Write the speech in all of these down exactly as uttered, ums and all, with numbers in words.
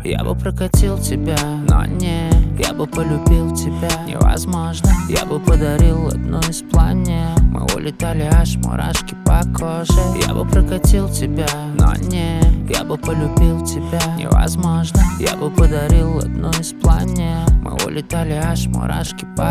Я бы прокатил тебя, но не. Я бы полюбил тебя, невозможно. Я бы подарил одну из планет. Мы улетали, аж мурашки по коже. Я бы прокатил тебя, но не. Я бы полюбил тебя, невозможно. Я бы подарил одну из планет. Мы улетали, аж мурашки по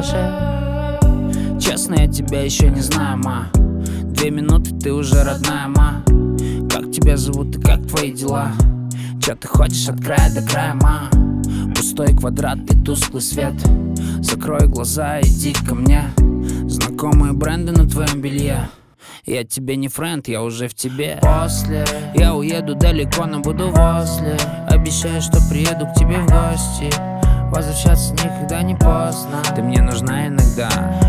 коже. Честно, я тебя еще не знаю, ма. Две минуты, ты уже родная, ма. Как тебя зовут и как твои дела? Че ты хочешь от края до края, ма? Пустой квадрат и тусклый свет. Закрой глаза, иди ко мне. Знакомые бренды на твоем белье. Я тебе не френд, я уже в тебе. После я уеду далеко, но буду возле. Обещаю, что приеду к тебе в гости. Возвращаться никогда не поздно. Ты мне нужна иногда.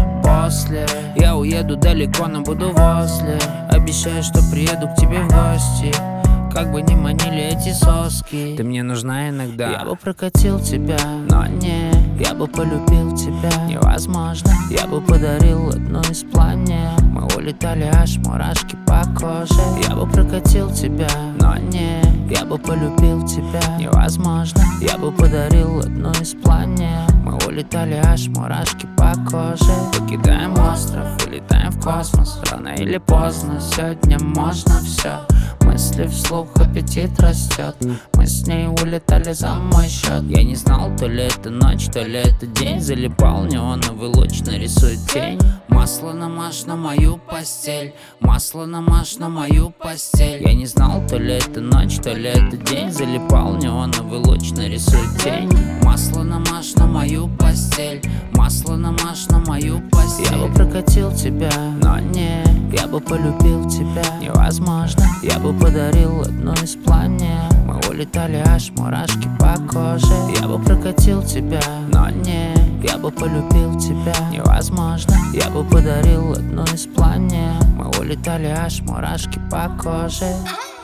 После я уеду далеко, но буду возле. Обещаю, что приеду к тебе в гости. Как бы ни манили эти соски, ты мне нужна иногда. Я бы прокатил тебя, но не. Я бы полюбил тебя, невозможно. Я бы подарил одну из планет. Мы улетали, аж мурашки по коже. Я бы прокатил тебя, но не. Я бы полюбил тебя, невозможно. Я бы подарил одну из планет. Мы улетали, аж мурашки по коже. Покидаем остров, улетаем в космос. Рано или поздно, сегодня можно все. Мысли вслух, аппетит растет. Мы с ней улетали за мой счет. Я не знал, то ли это ночь, то ли это день. Залипал неоновый луч, нарисует тень. Масло намажь на мою постель. Масло намажь на мою постель. Я не знал, то ли это ночь, то ли это день. Залипал неоновый луч, нарисует тень. Масло намажь на мою постель. Масло намажь на мою постель. Я бы прокатил тебя, но не. Я бы полюбил тебя, невозможно. Я бы подарил одну из планет. Мы улетали, аж мурашки по коже. Я бы прокатил тебя, но не. Я бы полюбил тебя, невозможно. Я бы подарил одну из планет. Мы улетали, аж мурашки по коже.